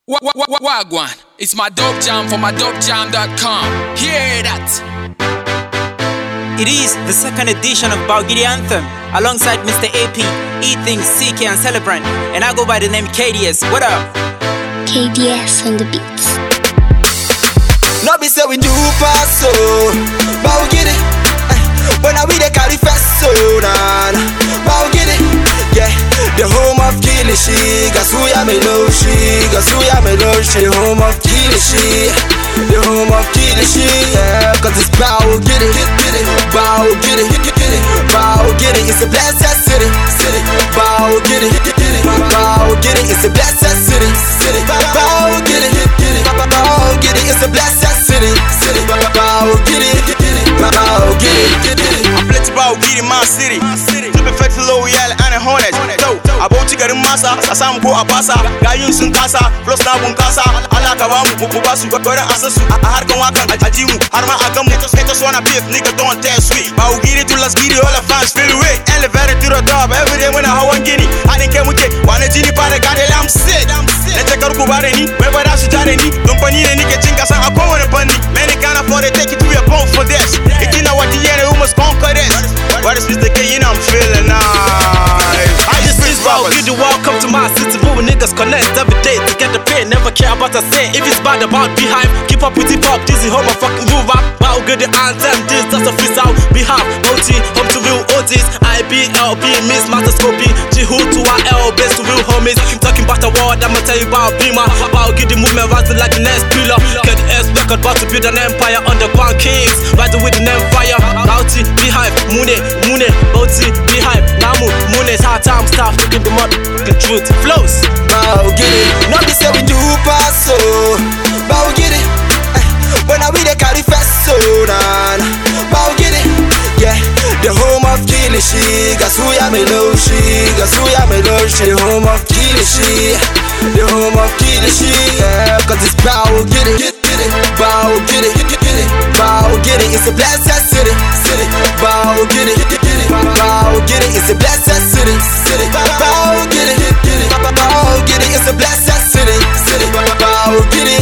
Wagwan, it's my dope jam for my dopejam.com. Hear that? It is the second edition of Baugidi Anthem, alongside Mr. AP, E-Things, CK and Celebrant, and I go by the name KDS. What up? KDS on the beats. No be say we do pass so, Baugidi. When I we the carry fast so, nah, Baugidi. Yeah, the home of Kilishi, Gasuya Meloshi, Gasuya Meloshi, the home of Kilishi, the home of Kilishi, yeah, cause it's Baugidi, Baugidi, Baugidi, it's a blessed city, Baugidi, Baugidi, it's a blessed city, Baugidi, Baugidi, it's a blessed city, Baugidi, Baugidi. I'm plenty Baugidi, my city. Flex low yell and a hornet. So, about to get a massa, a sam go a passa, Gayun sun casa, plus na bun casa, Alakawam, Mubasu, Gora Assasu, Harkawaka, Ajimu, Harma Agam, let us wanna beef, nigga don't tell sweet. Baugidi to Las Gidi, all the fans feel away, elevated to the top every day when I have one guinea. I didn't care with it, one a genie para Gadi, I'm sick. Let's take a look about any, wherever that's a Jareni, don't put any nigga chingas, I'm going to bunny. Many can't afford to take it to your bone for this. If you know what the end, who must conquer this. What is Mr. K, you know I'm feeling nice. I just feel Baugidi, welcome to my city. Where niggas connect every day to get the pay. Never care about a say. If it's bad about beehive, keep up with hip hop. This is home of fucking move up. Baugidi anthem, this that's a freestyle. Behalf, OT, home to real OTs. IBLB, Miss Masterscopy. Jihu to our L, best to real homies. Talking about the world, I'ma tell you about Bima. Baugidi movement rising like the next pillar. Get S record, about to build an empire. Underground kings, rising with an empire. Bauti, beehive, Mune, Bauti, beehive, Namu, Mune. Hard time staff, looking the mud, the truth flows. Baugidi, no be say we do pass so, Baugidi. When I we the carry fast so, nah, Baugidi. Yeah, the home of Kilishi, Gasuya Meloshi, Gasuya Meloshi, the home of Kilishi, the home of Kilishi, yeah, cause it's Baugidi, Baugidi, Baugidi, it's a blessed city, Baugidi, Baugidi, it's a blessed city, Baugidi, Baugidi, it's a blessed city, Baugidi,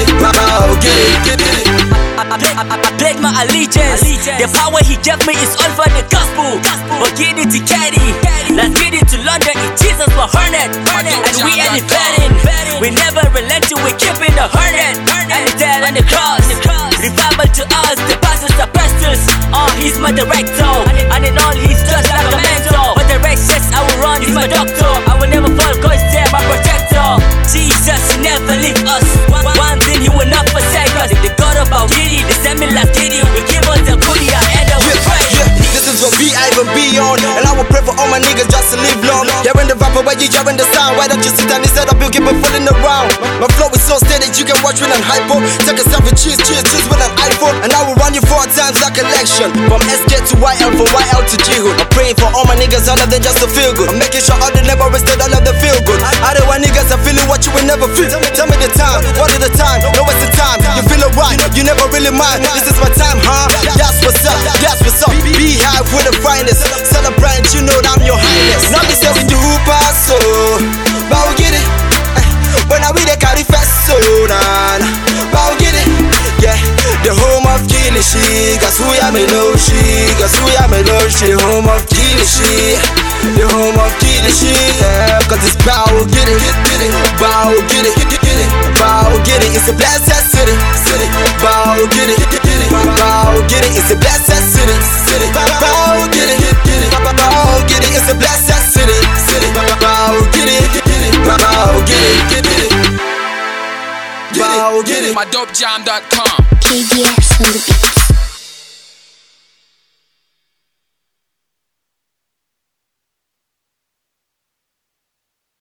Baugidi. I pledge my allegiance. The power he gave me is all for the gospel. Baugidi to carry. Let's get it to London. It's Jesus for Hornet. And we elevating. We never relent to we keeping the Hornet. And the dead on the cross. Revival to us, the pastors, the pastors. He's my director. And in all he's just like a mentor. But the rest says I will run, he's my doctor. I will never fall cause they're my protector. Jesus, he never leave us. One thing he will not forsake us. The God of Baugidi, the semi-last Gidi, we give us the goodie and we pray. This is what we even beyond. And I will pray for all my niggas just to live long. Hearing the rapper where you hearing the sound. Why don't you sit down instead of you keep it fooling around? My flow is so steady you can watch when I'm hypo. Take a selfie, cheese with an iPhone. And I will run you 4 times like election. From SK to YL, from YL to Jihood. I'm praying for all my niggas, all of them just to feel good. I'm making sure all the never rested, all of them feel good. I don't want niggas are feeling what you will never feel. Tell me the time, what is the time? No, it's the time. You feel it right, you never really mind. This is my time, huh? That's what's up, that's what's up. Beehive with the finest. Celebrate, you know that I'm your highness. Now they say we do pass so, Baugidi. When I we the carry fast so, nah, Baugidi. Yeah, the home of Kilishi, Gasuya Meloshi, Gasuya Meloshi, the home of Kilishi, the home of Kilishi, yeah, cause it's Baugidi, Baugidi, Baugidi, it's a blessed city, Baugidi, Baugidi, it's a blessed city, Baugidi, Baugidi, it's a blessed city, Baugidi, Baugidi, My dopejam.com. KDS on the beats.